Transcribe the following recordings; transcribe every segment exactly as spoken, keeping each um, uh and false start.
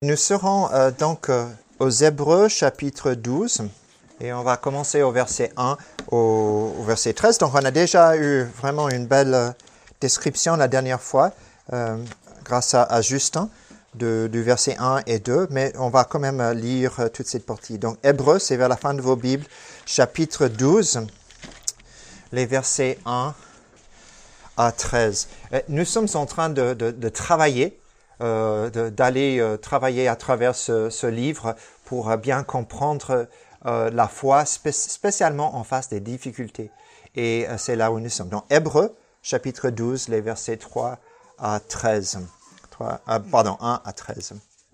Nous serons euh, donc euh, aux Hébreux chapitre douze et on va commencer au verset un au, au verset treize. Donc on a déjà eu vraiment une belle euh, description la dernière fois euh, grâce à, à Justin de, du verset un et deux, mais on va quand même lire euh, toute cette partie. Donc Hébreux, c'est vers la fin de vos Bibles, chapitre douze, les versets un à treize. Nous sommes en train de, de, de travailler Euh, de, d'aller euh, travailler à travers ce, ce livre pour euh, bien comprendre euh, la foi, spé- spécialement en face des difficultés. Et euh, c'est là où nous sommes. Donc, Hébreux, chapitre douze, les versets trois à treize. trois, euh, pardon, un à treize.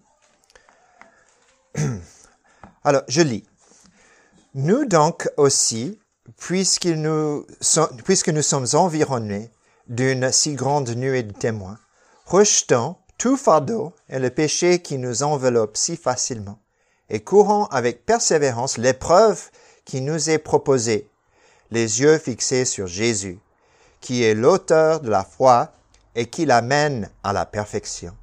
Alors, je lis. Nous donc aussi, puisque nous, so- puisque nous sommes environnés d'une si grande nuée de témoins, rejetons tout fardeau et le péché qui nous enveloppe si facilement, et courons avec persévérance l'épreuve qui nous est proposée, les yeux fixés sur Jésus, qui est l'auteur de la foi et qui l'amène à la perfection.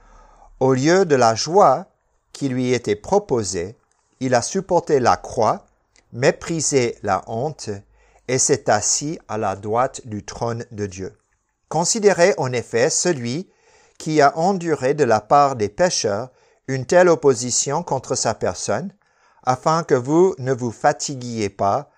Au lieu de la joie qui lui était proposée, il a supporté la croix, méprisé la honte, et s'est assis à la droite du trône de Dieu. Considérez en effet celui qui a enduré de la part des pécheurs une telle opposition contre sa personne, afin que vous ne vous fatiguiez pas,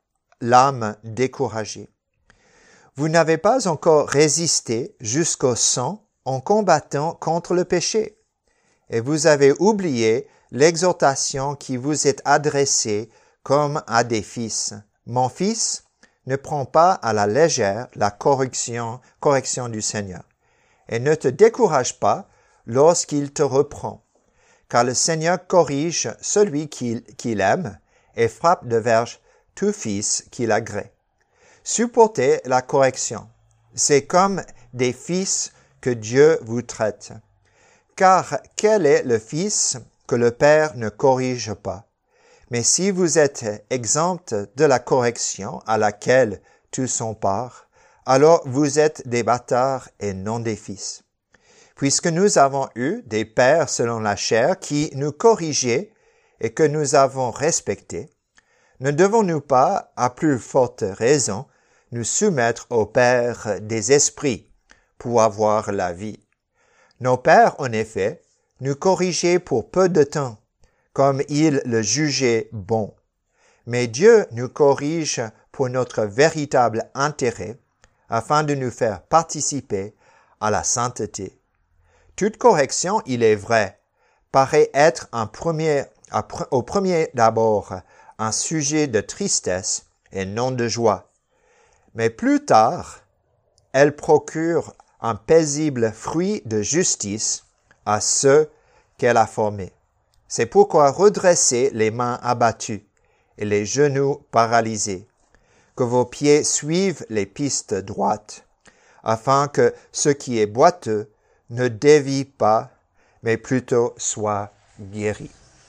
l'âme découragée. Vous n'avez pas encore résisté jusqu'au sang en combattant contre le péché, et vous avez oublié l'exhortation qui vous est adressée comme à des fils. Mon fils, ne prends pas à la légère la correction, correction du Seigneur. Et ne te décourage pas lorsqu'il te reprend, car le Seigneur corrige celui qu'il, qu'il aime et frappe de verge tout fils qu'il agrée. Supportez la correction. C'est comme des fils que Dieu vous traite. Car quel est le fils que le Père ne corrige pas? Mais si vous êtes exempt de la correction à laquelle tous sont part, alors vous êtes des bâtards et non des fils. Puisque nous avons eu des pères selon la chair qui nous corrigeaient et que nous avons respectés, ne devons-nous pas, à plus forte raison, nous soumettre aux pères des esprits pour avoir la vie? Nos pères, en effet, nous corrigeaient pour peu de temps, comme ils le jugeaient bon. Mais Dieu nous corrige pour notre véritable intérêt, afin de nous faire participer à la sainteté. Toute correction, il est vrai, paraît être un premier, au premier d'abord un sujet de tristesse et non de joie. Mais plus tard, elle procure un paisible fruit de justice à ceux qu'elle a formés. C'est pourquoi redressez les mains abattues et les genoux paralysés, que vos pieds suivent les pistes droites, afin que ce qui est boiteux ne dévie pas, mais plutôt soit guéri.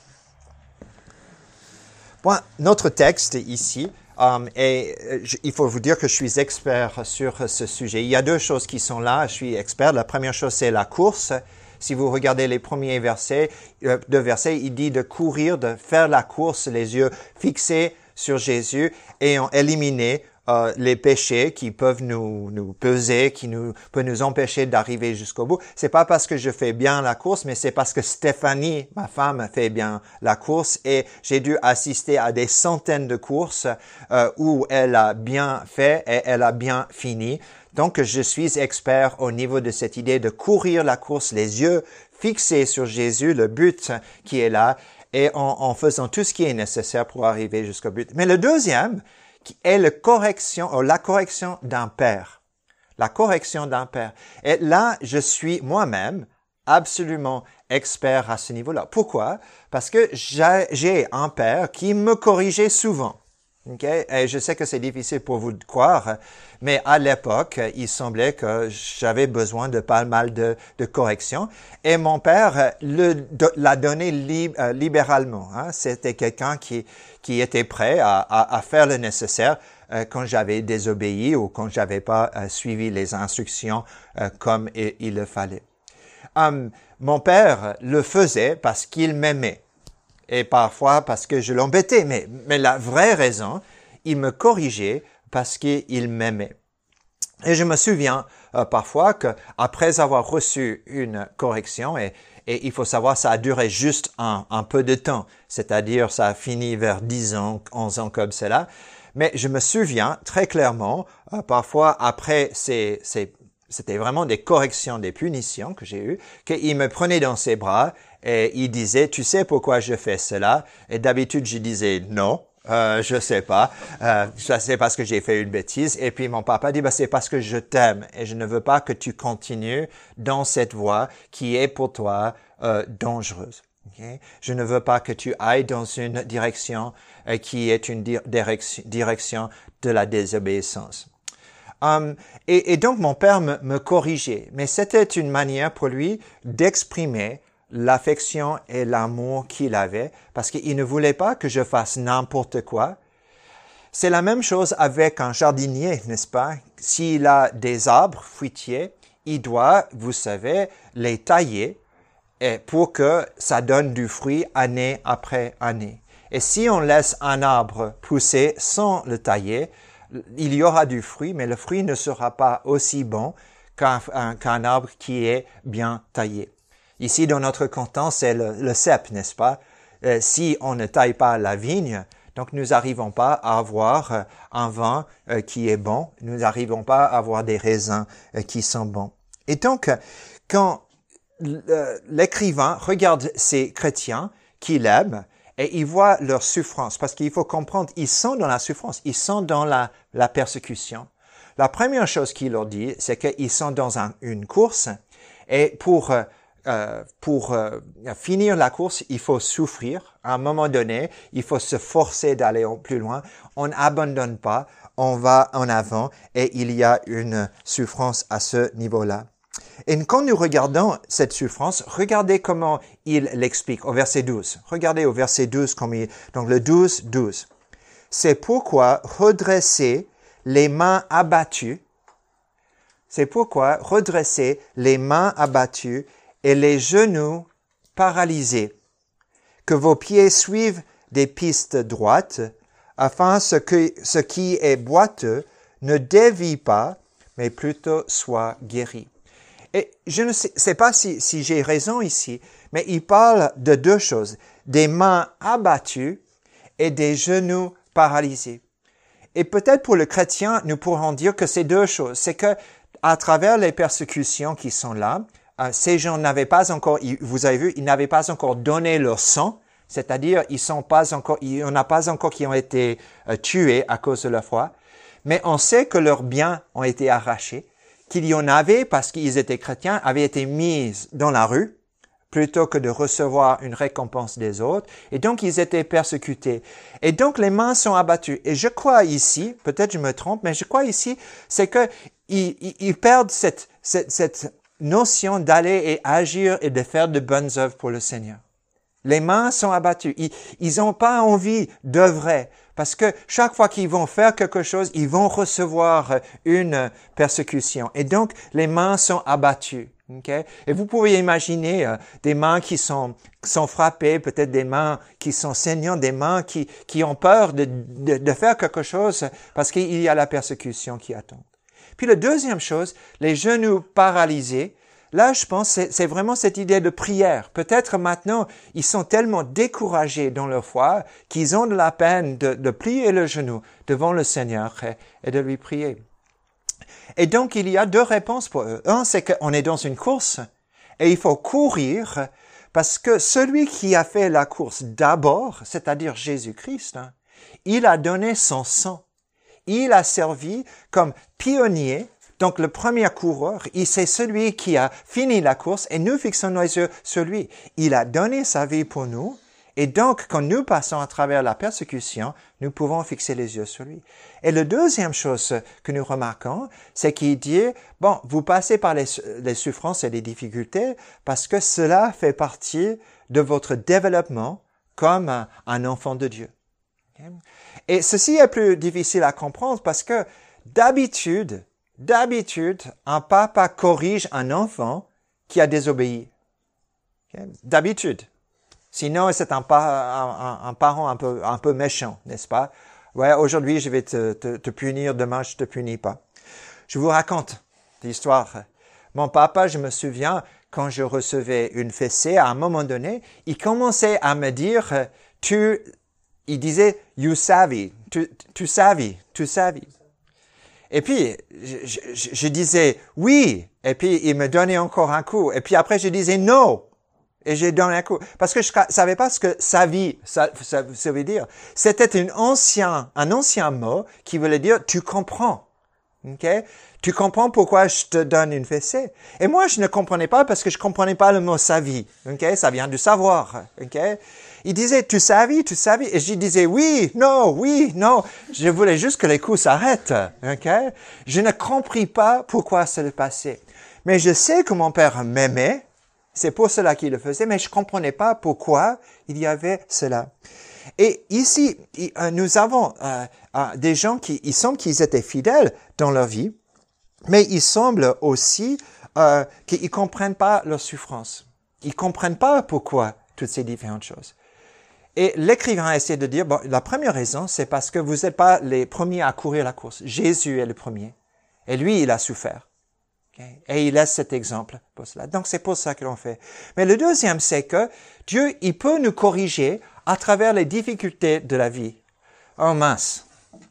Bon, notre texte ici, um, est, je, il faut vous dire que je suis expert sur ce sujet. Il y a deux choses qui sont là, je suis expert. La première chose, c'est la course. Si vous regardez les premiers versets, euh, deux versets, il dit de courir, de faire la course, les yeux fixés sur Jésus et ont éliminé euh, les péchés qui peuvent nous, nous peser, qui nous, peuvent nous empêcher d'arriver jusqu'au bout. C'est pas parce que je fais bien la course, mais c'est parce que Stéphanie, ma femme, fait bien la course et j'ai dû assister à des centaines de courses euh, où elle a bien fait et elle a bien fini. Donc, je suis expert au niveau de cette idée de courir la course, les yeux fixés sur Jésus, le but qui est là, et en, en faisant tout ce qui est nécessaire pour arriver jusqu'au but. Mais le deuxième, qui est la correction, ou la correction d'un père. La correction d'un père. Et là, je suis moi-même absolument expert à ce niveau-là. Pourquoi? Parce que j'ai, j'ai un père qui me corrigeait souvent. Okay? Et je sais que c'est difficile pour vous de croire, mais à l'époque, il semblait que j'avais besoin de pas mal de, de corrections. Et mon père le, de, l'a donné li, euh, libéralement. Hein? C'était quelqu'un qui, qui était prêt à, à, à faire le nécessaire euh, quand j'avais désobéi ou quand j'avais pas euh, suivi les instructions euh, comme il, il le fallait. Um, mon père le faisait parce qu'il m'aimait. Et parfois parce que je l'embêtais. Mais, mais la vraie raison, il me corrigeait parce qu'il m'aimait. Et je me souviens euh, parfois que après avoir reçu une correction, et, et il faut savoir ça a duré juste un, un peu de temps, c'est-à-dire ça a fini vers dix ans, onze ans comme cela, mais je me souviens très clairement, euh, parfois après ces, ces, c'était vraiment des corrections, des punitions que j'ai eues, qu'il me prenait dans ses bras et il disait, tu sais pourquoi je fais cela? Et d'habitude je disais non. Euh, je sais pas, euh, ça c'est parce que j'ai fait une bêtise. Et puis mon papa dit, bah, c'est parce que je t'aime et je ne veux pas que tu continues dans cette voie qui est pour toi euh, dangereuse. Okay? Je ne veux pas que tu ailles dans une direction euh, qui est une di- direction, direction de la désobéissance. Um, et, et donc mon père me, me corrigeait, mais c'était une manière pour lui d'exprimer l'affection et l'amour qu'il avait, parce qu'il ne voulait pas que je fasse n'importe quoi. C'est la même chose avec un jardinier, n'est-ce pas? S'il a des arbres fruitiers, il doit, vous savez, les tailler et pour que ça donne du fruit année après année. Et si on laisse un arbre pousser sans le tailler, il y aura du fruit, mais le fruit ne sera pas aussi bon qu'un, qu'un arbre qui est bien taillé. Ici, dans notre canton, c'est le, le cep, n'est-ce pas? Euh, si on ne taille pas la vigne, donc nous n'arrivons pas à avoir euh, un vin euh, qui est bon, nous n'arrivons pas à avoir des raisins euh, qui sont bons. Et donc, quand euh, l'écrivain regarde ces chrétiens qu'il aime, et il voit leur souffrance, parce qu'il faut comprendre, ils sont dans la souffrance, ils sont dans la, la persécution. La première chose qu'il leur dit, c'est qu'ils sont dans un, une course, et pour... Euh, Euh, pour euh, finir la course, il faut souffrir. À un moment donné, il faut se forcer d'aller plus loin. On n'abandonne pas, on va en avant et il y a une souffrance à ce niveau-là. Et quand nous regardons cette souffrance, regardez comment il l'explique au verset douze. Regardez au verset douze, comme il, donc le douze, douze. C'est pourquoi redresser les mains abattues, c'est pourquoi redresser les mains abattues et les genoux paralysés, que vos pieds suivent des pistes droites, afin ce que ce qui est boiteux ne dévie pas, mais plutôt soit guéri. Et je ne sais, sais pas si, si j'ai raison ici, mais il parle de deux choses, des mains abattues et des genoux paralysés. Et peut-être pour le chrétien, nous pourrons dire que c'est deux choses. C'est que à travers les persécutions qui sont là, Euh, ces gens n'avaient pas encore, vous avez vu, ils n'avaient pas encore donné leur sang, c'est-à-dire ils sont pas encore, il n'y en a pas encore qui ont été euh, tués à cause de leur foi, mais on sait que leurs biens ont été arrachés, qu'il y en avait parce qu'ils étaient chrétiens, avaient été mis dans la rue plutôt que de recevoir une récompense des autres, et donc ils étaient persécutés. Et donc les mains sont abattues. Et je crois ici, peut-être je me trompe, mais je crois ici, c'est que ils, ils, ils perdent cette, cette, cette notion d'aller et agir et de faire de bonnes œuvres pour le Seigneur. Les mains sont abattues. Ils, ils n'ont pas envie d'œuvrer parce que chaque fois qu'ils vont faire quelque chose, ils vont recevoir une persécution. Et donc, les mains sont abattues. Okay? Et vous pouvez imaginer euh, des mains qui sont, sont frappées, peut-être des mains qui sont saignantes, des mains qui, qui ont peur de, de, de faire quelque chose parce qu'il y a la persécution qui attend. Puis la deuxième chose, les genoux paralysés. Là, je pense, c'est, c'est vraiment cette idée de prière. Peut-être maintenant, ils sont tellement découragés dans leur foi qu'ils ont de la peine de, de plier le genou devant le Seigneur et, et de lui prier. Et donc, il y a deux réponses pour eux. Un, c'est qu'on est dans une course et il faut courir parce que celui qui a fait la course d'abord, c'est-à-dire Jésus-Christ, hein, il a donné son sang. Il a servi comme pionnier, donc le premier coureur, il c'est celui qui a fini la course et nous fixons nos yeux sur lui. Il a donné sa vie pour nous et donc quand nous passons à travers la persécution, nous pouvons fixer les yeux sur lui. Et la deuxième chose que nous remarquons, c'est qu'il dit, bon, vous passez par les, les souffrances et les difficultés parce que cela fait partie de votre développement comme un, un enfant de Dieu. Okay? Et ceci est plus difficile à comprendre parce que d'habitude, d'habitude, un papa corrige un enfant qui a désobéi. Okay? D'habitude. Sinon, c'est un, un, un, un parent un peu, un peu méchant, n'est-ce pas? Ouais, aujourd'hui, je vais te, te, te punir, demain, je te punis pas. Je vous raconte l'histoire. Mon papa, je me souviens, quand je recevais une fessée, à un moment donné, il commençait à me dire, tu, il disait, you savvy, tu, tu savvy, tu savvy. Et puis, je, je, je disais, oui. Et puis, il me donnait encore un coup. Et puis après, je disais, non. Et j'ai donné un coup. Parce que je savais pas ce que savvy, ça, ça, ça veut dire. C'était un ancien, un ancien mot qui voulait dire, tu comprends. Okay? Tu comprends pourquoi je te donne une fessée. Et moi, je ne comprenais pas parce que je comprenais pas le mot savvy. Okay? Ça vient du savoir. Okay? Il disait, tu savais, tu savais. Et je disais, oui, non, oui, non. Je voulais juste que les coups s'arrêtent. Okay? Je ne compris pas pourquoi ça se passait. Mais je sais que mon père m'aimait. C'est pour cela qu'il le faisait, mais je comprenais pas pourquoi il y avait cela. Et ici, nous avons euh, euh, des gens qui, il semble qu'ils étaient fidèles dans leur vie, mais il semble aussi euh, qu'ils comprennent pas leur souffrance. Ils comprennent pas pourquoi toutes ces différentes choses. Et l'écrivain essaie de dire, bon, la première raison, c'est parce que vous n'êtes pas les premiers à courir la course. Jésus est le premier. Et lui, il a souffert. Okay? Et il laisse cet exemple pour cela. Donc, c'est pour ça que l'on fait. Mais le deuxième, c'est que Dieu, il peut nous corriger à travers les difficultés de la vie. Oh mince!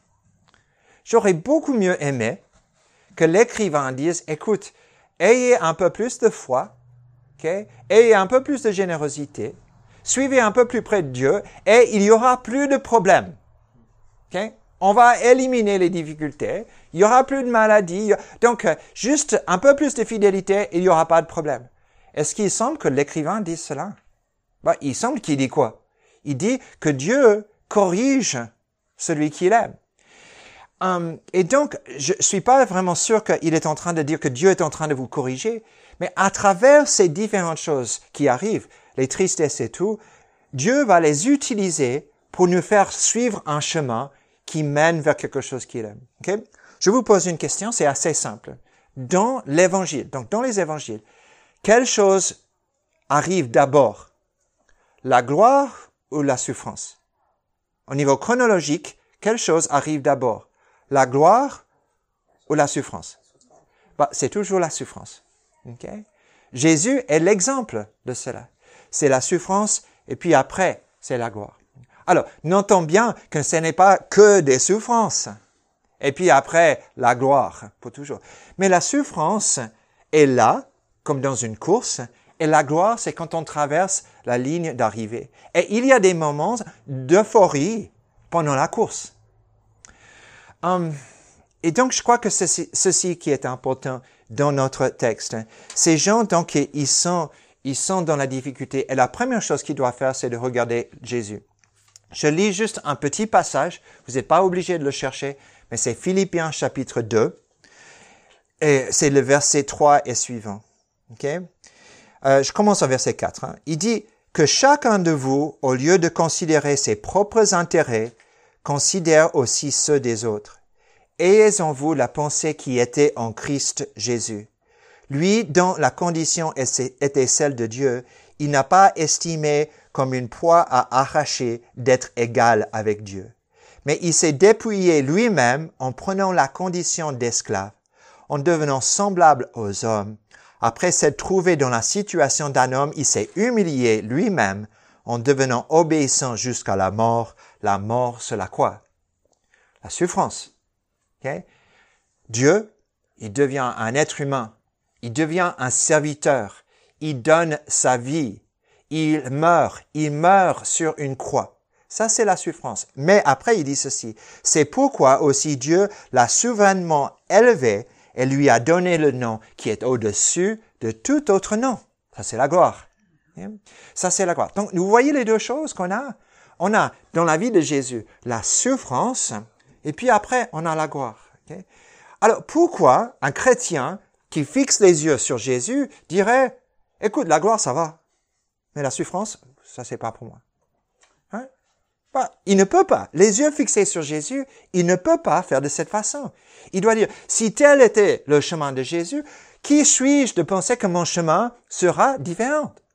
J'aurais beaucoup mieux aimé que l'écrivain dise, écoute, ayez un peu plus de foi, okay? Ayez un peu plus de générosité, suivez un peu plus près de Dieu, et il y aura plus de problèmes. Okay? On va éliminer les difficultés, il y aura plus de maladies, donc juste un peu plus de fidélité, il n'y aura pas de problème. Est-ce qu'il semble que l'écrivain dise cela? Ben, il semble qu'il dit quoi? Il dit que Dieu corrige celui qu'il aime. Um, et donc, je suis pas vraiment sûr qu'il est en train de dire que Dieu est en train de vous corriger, mais à travers ces différentes choses qui arrivent, les tristesses et tout, Dieu va les utiliser pour nous faire suivre un chemin qui mène vers quelque chose qu'il aime. Okay? Je vous pose une question, c'est assez simple. Dans l'évangile, donc dans les évangiles, quelle chose arrive d'abord? La gloire ou la souffrance? Au niveau chronologique, quelle chose arrive d'abord? La gloire ou la souffrance? Bah, c'est toujours la souffrance. Okay? Jésus est l'exemple de cela. C'est la souffrance et puis après, c'est la gloire. Alors, notons bien que ce n'est pas que des souffrances. Et puis après, la gloire, pour toujours. Mais la souffrance est là, comme dans une course, et la gloire, c'est quand on traverse la ligne d'arrivée. Et il y a des moments d'euphorie pendant la course. Um, et donc, je crois que ceci, ceci qui est important dans notre texte. Ces gens, donc, ils sont, ils sont dans la difficulté. Et la première chose qu'ils doivent faire, c'est de regarder Jésus. Je lis juste un petit passage. Vous n'êtes pas obligé de le chercher, mais c'est Philippiens chapitre deux. Et c'est le verset trois et suivant. Okay? Euh, je commence au verset quatre. Hein. Il dit que chacun de vous, au lieu de considérer ses propres intérêts, considère aussi ceux des autres. Ayez en vous la pensée qui était en Christ Jésus. Lui, dont la condition était celle de Dieu, il n'a pas estimé comme une proie à arracher d'être égal avec Dieu. Mais il s'est dépouillé lui-même en prenant la condition d'esclave, en devenant semblable aux hommes. Après s'être trouvé dans la situation d'un homme, il s'est humilié lui-même en devenant obéissant jusqu'à la mort, la mort sur la croix. La souffrance. Okay? Dieu, il devient un être humain. Il devient un serviteur. Il donne sa vie. Il meurt. Il meurt sur une croix. Ça, c'est la souffrance. Mais après, il dit ceci. C'est pourquoi aussi Dieu l'a souverainement élevé et lui a donné le nom qui est au-dessus de tout autre nom. Ça, c'est la gloire. Ça, c'est la gloire. Donc, vous voyez les deux choses qu'on a? On a, dans la vie de Jésus, la souffrance, et puis après, on a la gloire. Okay? Alors, pourquoi un chrétien qui fixe les yeux sur Jésus dirait, écoute, la gloire, ça va, mais la souffrance, ça, c'est pas pour moi. Hein? Bah, il ne peut pas. Les yeux fixés sur Jésus, il ne peut pas faire de cette façon. Il doit dire, si tel était le chemin de Jésus, qui suis-je de penser que mon chemin sera différent?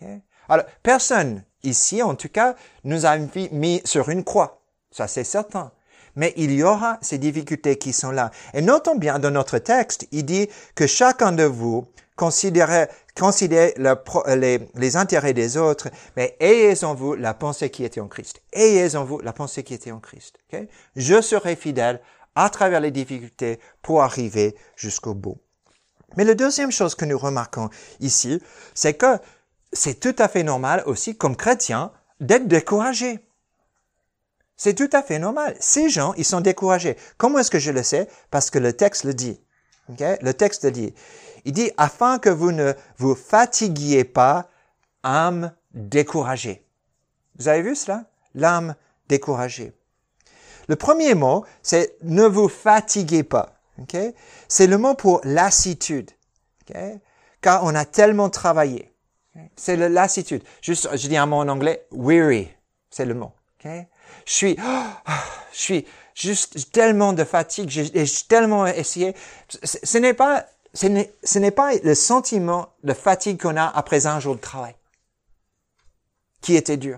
Okay? Alors, personne ici, en tout cas, nous a mis sur une croix. Ça, c'est certain. Mais il y aura ces difficultés qui sont là. Et notons bien, dans notre texte, il dit que chacun de vous considérez, considérez le, les, les intérêts des autres, mais ayez en vous la pensée qui était en Christ. Ayez en vous la pensée qui était en Christ. Okay? Je serai fidèle à travers les difficultés pour arriver jusqu'au bout. Mais la deuxième chose que nous remarquons ici, c'est que c'est tout à fait normal aussi, comme chrétien, d'être découragé. C'est tout à fait normal. Ces gens, ils sont découragés. Comment est-ce que je le sais? Parce que le texte le dit. Okay? Le texte le dit. Il dit, afin que vous ne vous fatiguiez pas, âme découragée. Vous avez vu cela? L'âme découragée. Le premier mot, c'est ne vous fatiguez pas. Okay? C'est le mot pour lassitude. Okay? Car on a tellement travaillé. Okay? C'est la lassitude. Juste, je dis un mot en anglais, weary. C'est le mot. Okay? Je suis, oh, je suis juste tellement de fatigue, j'ai, j'ai tellement essayé. Ce, ce n'est pas, ce n'est, ce n'est pas le sentiment de fatigue qu'on a après un jour de travail, qui était dur.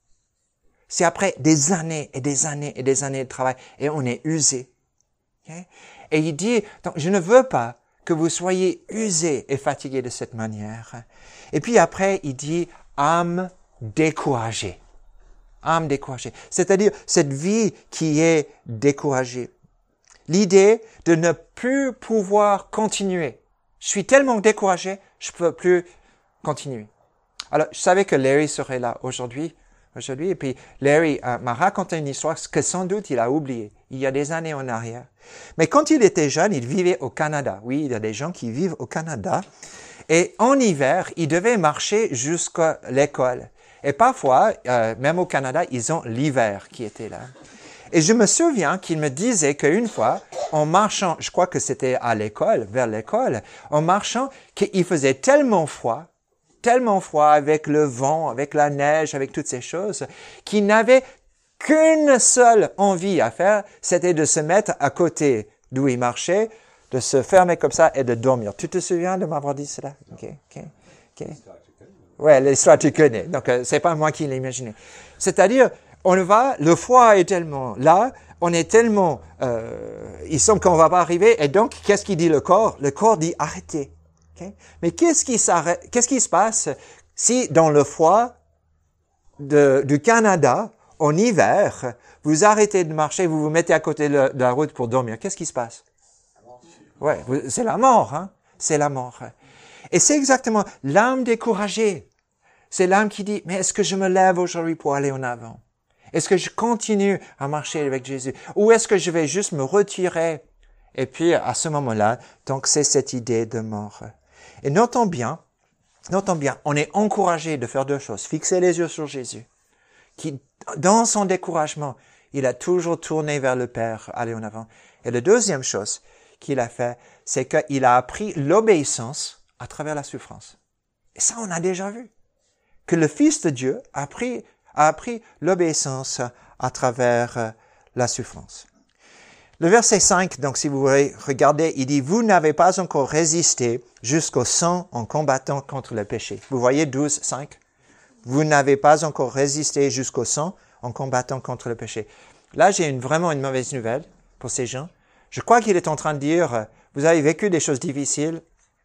C'est après des années et des années et des années de travail et on est usé. Okay? Et il dit, donc, je ne veux pas que vous soyez usés et fatigués de cette manière. Et puis après, il dit, âme découragée. Âme découragée. C'est-à-dire cette vie qui est découragée. L'idée de ne plus pouvoir continuer. Je suis tellement découragé, je ne peux plus continuer. Alors, je savais que Larry serait là aujourd'hui. Aujourd'hui, et puis Larry euh, m'a raconté une histoire que sans doute il a oublié, il y a des années en arrière. Mais quand il était jeune, il vivait au Canada. Oui, il y a des gens qui vivent au Canada. Et en hiver, il devait marcher jusqu'à l'école. Et parfois, euh, même au Canada, ils ont l'hiver qui était là. Et je me souviens qu'il me disait qu'une fois, en marchant, je crois que c'était à l'école, vers l'école, en marchant, qu'il faisait tellement froid, tellement froid avec le vent, avec la neige, avec toutes ces choses, qu'il n'avait qu'une seule envie à faire, c'était de se mettre à côté d'où il marchait, de se fermer comme ça et de dormir. Tu te souviens de m'avoir dit cela? Ok, ok, ok. Ouais, l'histoire tu connais. Donc, euh, c'est pas moi qui l'ai imaginé. C'est-à-dire, on va, le froid est tellement là, on est tellement, euh, il semble qu'on va pas arriver, et donc, qu'est-ce qu'il dit le corps? Le corps dit arrêtez. Okay? Mais qu'est-ce qui s'arrête, qu'est-ce qui se passe si dans le froid de, du Canada, en hiver, vous arrêtez de marcher, vous vous mettez à côté de, de la route pour dormir? Qu'est-ce qui se passe? Ouais, c'est la mort, hein? C'est la mort. Et c'est exactement l'âme découragée. C'est l'âme qui dit, mais est-ce que je me lève aujourd'hui pour aller en avant? Est-ce que je continue à marcher avec Jésus? Ou est-ce que je vais juste me retirer? Et puis, à ce moment-là, donc c'est cette idée de mort. Et notons bien, notons bien, on est encouragé de faire deux choses. Fixer les yeux sur Jésus, qui, dans son découragement, il a toujours tourné vers le Père, aller en avant. Et la deuxième chose qu'il a fait, c'est qu'il a appris l'obéissance à travers la souffrance. Et ça, on a déjà vu. Que le Fils de Dieu a appris, a appris l'obéissance à travers la souffrance. Le verset cinq, donc si vous voulez regarder, il dit « Vous n'avez pas encore résisté jusqu'au sang en combattant contre le péché. » Vous voyez douze, cinq. « Vous n'avez pas encore résisté jusqu'au sang en combattant contre le péché. » Là, j'ai une, vraiment une mauvaise nouvelle pour ces gens. Je crois qu'il est en train de dire « Vous avez vécu des choses difficiles,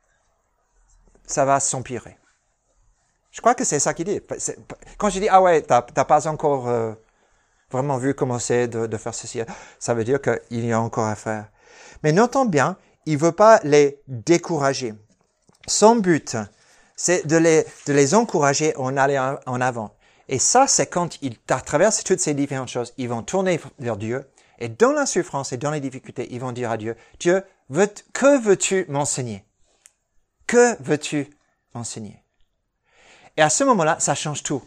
ça va s'empirer. » Je crois que c'est ça qu'il dit. C'est, quand je dis « Ah ouais, t'as, t'as pas encore... Euh, vraiment vu comment c'est de, de faire ceci. » Ça veut dire qu'il y a encore à faire. Mais notons bien, il veut pas les décourager. Son but, c'est de les, de les encourager en aller en avant. Et ça, c'est quand ils traversent toutes ces différentes choses, ils vont tourner vers Dieu. Et dans la souffrance et dans les difficultés, ils vont dire à Dieu, « Dieu, veux, que veux-tu m'enseigner? Que veux-tu m'enseigner? » Et à ce moment-là, ça change tout.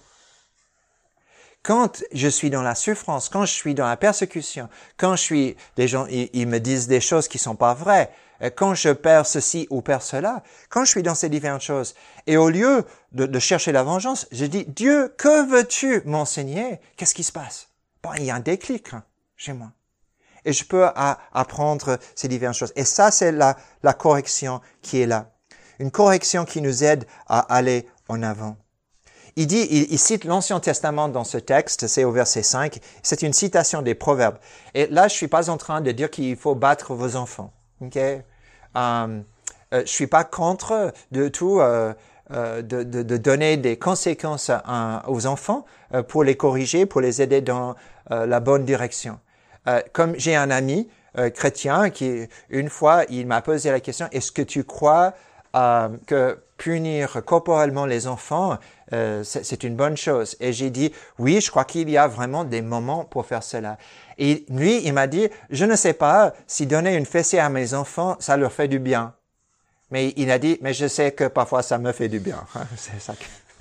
Quand je suis dans la souffrance, quand je suis dans la persécution, quand je suis, des gens, ils, ils me disent des choses qui sont pas vraies, quand je perds ceci ou perds cela, quand je suis dans ces différentes choses, et au lieu de, de chercher la vengeance, je dis, Dieu, que veux-tu m'enseigner? Qu'est-ce qui se passe? Bon, il y a un déclic hein, chez moi. Et je peux à, apprendre ces différentes choses. Et ça, c'est la, la correction qui est là. Une correction qui nous aide à aller en avant. il dit, il, il cite l'Ancien Testament dans ce texte, c'est au verset cinq, c'est une citation des Proverbes. Et là, je suis pas en train de dire qu'il faut battre vos enfants, ok? Euh, euh, je suis pas contre de tout euh, euh, de, de, de donner des conséquences à, aux enfants euh, pour les corriger, pour les aider dans euh, la bonne direction. Euh, comme j'ai un ami euh, chrétien qui, une fois, il m'a posé la question, est-ce que tu crois euh, que punir corporellement les enfants, euh, c'est, c'est une bonne chose? Et j'ai dit, oui, je crois qu'il y a vraiment des moments pour faire cela. Et lui, il m'a dit, je ne sais pas si donner une fessée à mes enfants, ça leur fait du bien. Mais il a dit, mais je sais que parfois ça me fait du bien. C'est ça que...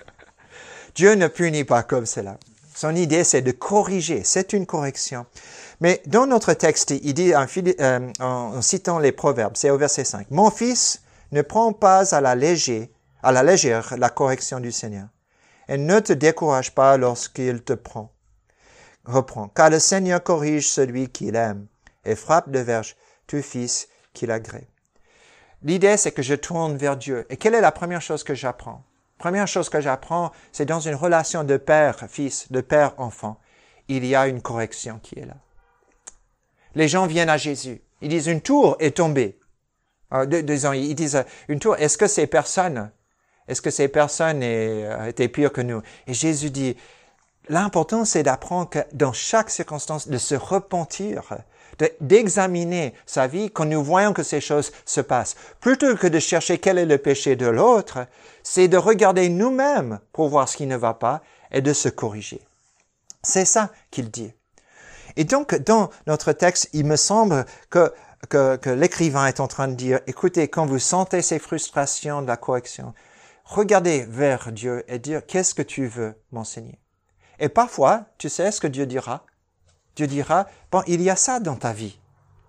Dieu ne punit pas comme cela. Son idée, c'est de corriger. C'est une correction. Mais dans notre texte, il dit, en, euh, en citant les Proverbes, c'est au verset cinq, « Mon fils, ne prends pas à la légère, à la légère la correction du Seigneur, et ne te décourage pas lorsqu'il te prend. Reprends, car le Seigneur corrige celui qu'il aime, et frappe de verge tout fils qu'il agrée. » L'idée, c'est que je tourne vers Dieu. Et quelle est la première chose que j'apprends? Première chose que j'apprends, c'est dans une relation de père-fils, de père-enfant, il y a une correction qui est là. Les gens viennent à Jésus. Ils disent, une tour est tombée. Euh, disons, ils disent, une tour, est-ce que ces personnes, est-ce que ces personnes est, étaient pires que nous? Et Jésus dit, l'important, c'est d'apprendre que dans chaque circonstance, de se repentir, de, d'examiner sa vie quand nous voyons que ces choses se passent. Plutôt que de chercher quel est le péché de l'autre, c'est de regarder nous-mêmes pour voir ce qui ne va pas et de se corriger. C'est ça qu'il dit. Et donc, dans notre texte, il me semble que, que, que l'écrivain est en train de dire, écoutez, quand vous sentez ces frustrations de la correction, regardez vers Dieu et dire, qu'est-ce que tu veux m'enseigner? Et parfois, tu sais ce que Dieu dira? Dieu dira, bon, il y a ça dans ta vie.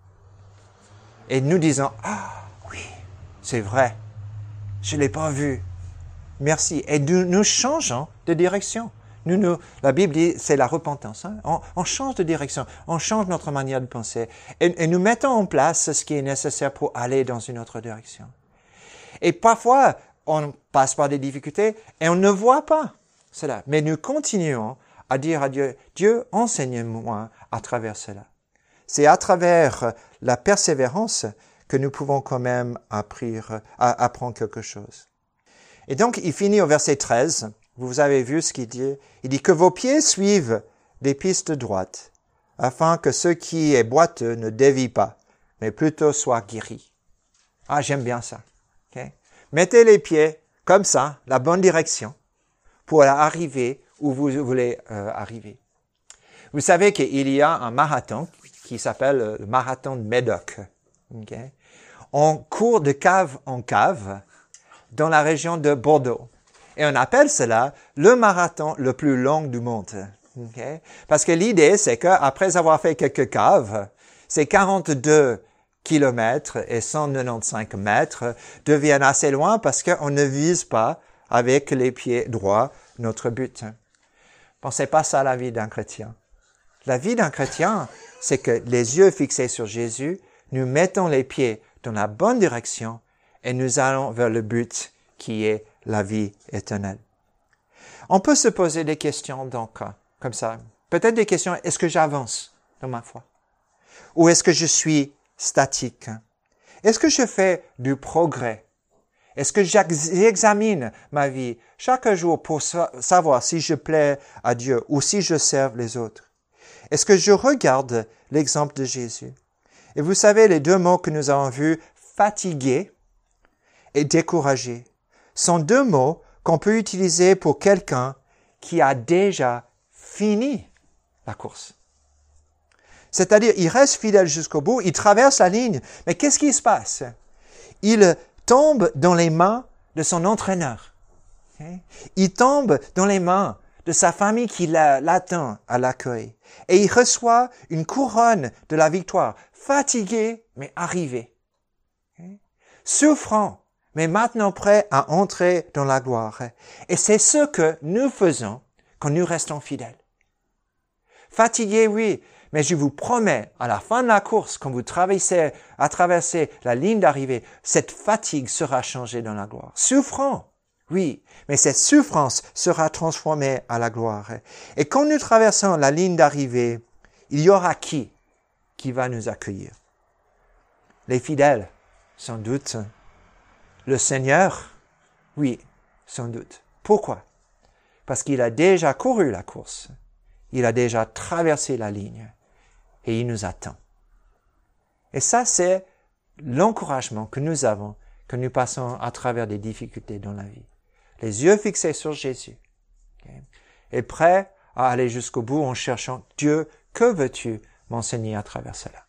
Et nous disons, ah oui, c'est vrai, je ne l'ai pas vu. Merci. Et nous, nous changeons de direction. Nous, nous, la Bible dit, c'est la repentance. Hein? On, on change de direction, on change notre manière de penser. Et, et nous mettons en place ce qui est nécessaire pour aller dans une autre direction. Et parfois, on passe par des difficultés et on ne voit pas cela. Mais nous continuons à dire à Dieu, Dieu, enseigne-moi à travers cela. C'est à travers la persévérance que nous pouvons quand même apprendre, apprendre quelque chose. Et donc, il finit au verset treize. Vous avez vu ce qu'il dit. Il dit que vos pieds suivent des pistes droites, afin que ce qui est boiteux ne dévie pas, mais plutôt soit guéri. Ah, j'aime bien ça. Okay? Mettez les pieds comme ça, la bonne direction, pour arriver où vous voulez euh, arriver. Vous savez qu'il y a un marathon qui s'appelle le marathon de Médoc. Okay? On court de cave en cave dans la région de Bordeaux. Et on appelle cela le marathon le plus long du monde. Okay? Parce que l'idée, c'est qu'après avoir fait quelques caves, ces quarante-deux kilomètres et cent quatre-vingt-quinze mètres deviennent assez loin parce qu'on ne vise pas avec les pieds droits notre but. Bon, c'est pas ça la vie d'un chrétien. La vie d'un chrétien, c'est que les yeux fixés sur Jésus, nous mettons les pieds dans la bonne direction et nous allons vers le but qui est la vie éternelle. On peut se poser des questions donc, comme ça. Peut-être des questions, est-ce que j'avance dans ma foi? Ou est-ce que je suis statique? Est-ce que je fais du progrès? Est-ce que j'examine ma vie chaque jour pour savoir si je plais à Dieu ou si je sers les autres? Est-ce que je regarde l'exemple de Jésus? Et vous savez, les deux mots que nous avons vus, fatigué et découragé, sont deux mots qu'on peut utiliser pour quelqu'un qui a déjà fini la course. C'est-à-dire, il reste fidèle jusqu'au bout, il traverse la ligne, mais qu'est-ce qui se passe? Il tombe dans les mains de son entraîneur. Okay? Il tombe dans les mains de sa famille qui l'attend à l'accueil. Et il reçoit une couronne de la victoire, fatigué, mais arrivé. Okay? Souffrant, mais maintenant prêt à entrer dans la gloire. Et c'est ce que nous faisons quand nous restons fidèles. Fatigué, oui, mais je vous promets, à la fin de la course, quand vous traversez, à traverser la ligne d'arrivée, cette fatigue sera changée dans la gloire. Souffrant, Oui, mais cette souffrance sera transformée à la gloire. Et quand nous traversons la ligne d'arrivée, il y aura qui qui va nous accueillir? Les fidèles, sans doute. Le Seigneur? Oui, sans doute. Pourquoi? Parce qu'il a déjà couru la course. Il a déjà traversé la ligne. Et il nous attend. Et ça, c'est l'encouragement que nous avons quand nous passons à travers des difficultés dans la vie. Les yeux fixés sur Jésus. Okay? Et prêts à aller jusqu'au bout en cherchant Dieu, que veux-tu m'enseigner à travers cela?